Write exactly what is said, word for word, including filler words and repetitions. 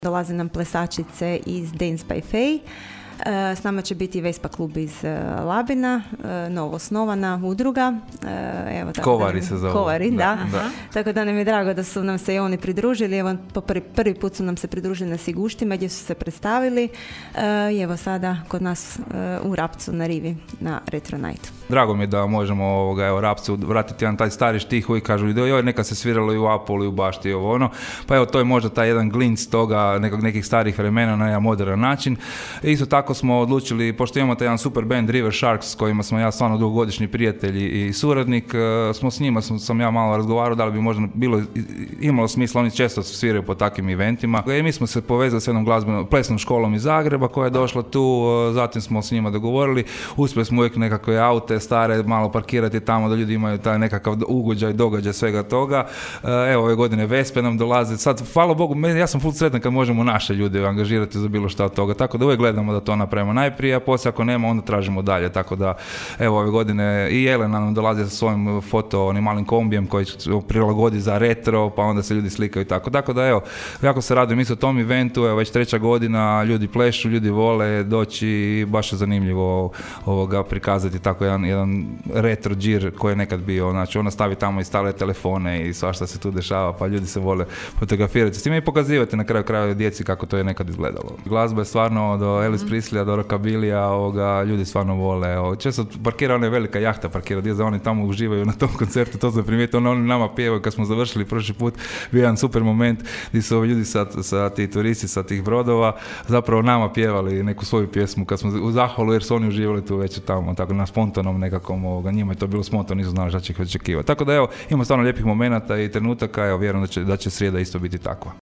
Dolaze nam plesačice iz Dance by Faye. S nama će biti Vespa klub iz Labina, novo osnovana udruga. Evo, tako Kovari da, se zove. Kovari, da. Da, da. Tako da nam je drago da su nam se i oni pridružili. Evo, po prvi, prvi put su nam se pridružili na Siguštima gdje su se predstavili. I evo sada kod nas u Rapcu na Rivi na Retro Night. Drago mi je da možemo ovoga, evo, Rapcu vratiti jedan taj stari štih koji kažu joj, neka se sviralo i u Apolu i u Bašti i ovo ono. Pa evo, to je možda taj jedan glinc toga nekog, nekih starih vremena na jedan modern način. Isto tako smo odlučili, pošto imamo taj jedan super band River Sharks s kojima smo ja stvarno dugogodišnji prijatelji i suradnik, smo s njima, sam, sam ja malo razgovarao da li bi možda bilo, imalo smisla, oni često sviraju po takvim eventima. I mi smo se povezali s jednom glazbenom, plesnom školom iz Zagreba koja je došla tu, zatim smo s njima dogovorili, uspjeli smo uvijek nekakve aute stare malo parkirati tamo da ljudi imaju taj nekakav ugođaj, događaj svega toga. Evo, ove godine Vespe nam dolaze, sad, hvala Bogu, ja sam full sretan kad možemo naše ljude angažirati za bilo šta od toga, tako da uvijek gledamo da to napravimo najprije, a poslije ako nema, onda tražimo dalje, tako da evo ove godine i Jelena nam dolazi sa svojim foto, onim malim kombijem koji prilagodi za retro, pa onda se ljudi slikaju i tako, tako da evo, jako se radujem isto tom eventu, evo već treća godina, ljudi plešu, ljudi vole doći i baš je zanimljivo ovoga prikazati tako jedan, jedan retro džir koji je nekad bio, znači ona stavi tamo i stare telefone i svašta se tu dešava, pa ljudi se vole fotografirati s time i pokazivati na kraju krajeva djeci kako to je nekad izgledalo. Glazba je stvarno do Elvis Presleya, do Rockabilia, ovoga, ljudi stvarno vole. Ovo. Često parkira ona je velika jahta parkira, gdje za oni tamo uživaju na tom koncertu, to sam primijetio, ono, oni nama pjevaju kad smo završili prošli put, bio jedan super moment gdje su ovi ljudi sa, sa ti turisti sa tih brodova zapravo nama pjevali neku svoju pjesmu kad smo u zahvalu jer su oni uživali tu već tamo, tako na spontanom nekakvom, ovoga, njima je to bilo spontano, nisu znali šta će ih očekivati. Tako da evo, ima stvarno lijepih momenata i trenutaka, evo, vjerujem da će, da će srijeda isto biti takva.